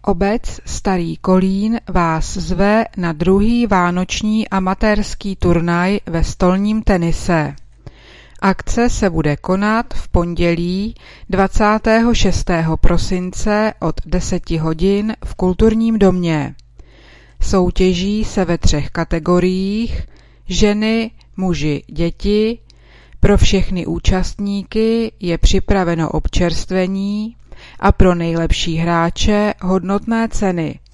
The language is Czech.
Obec Starý Kolín vás zve na druhý vánoční amatérský turnaj ve stolním tenise. Akce se bude konat v pondělí 26. prosince od 10 hodin v Kulturním domě. Soutěží se ve 3 kategoriích: ženy, muži, děti. Pro všechny účastníky je připraveno občerstvení a pro nejlepší hráče hodnotné ceny